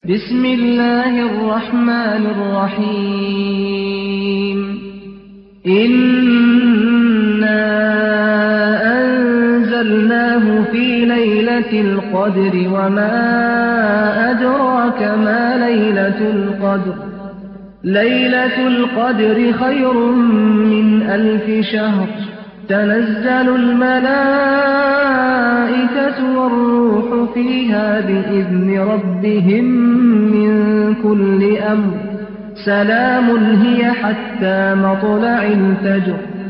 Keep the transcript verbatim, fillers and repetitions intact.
بسم الله الرحمن الرحيم إنا أنزلناه في ليلة القدر وما أدراك ما ليلة القدر ليلة القدر خير من ألف شهر تنزل الملائكة والروح فيها بإذن ربهم من كل أمر سلام هي حتى مطلع الفجر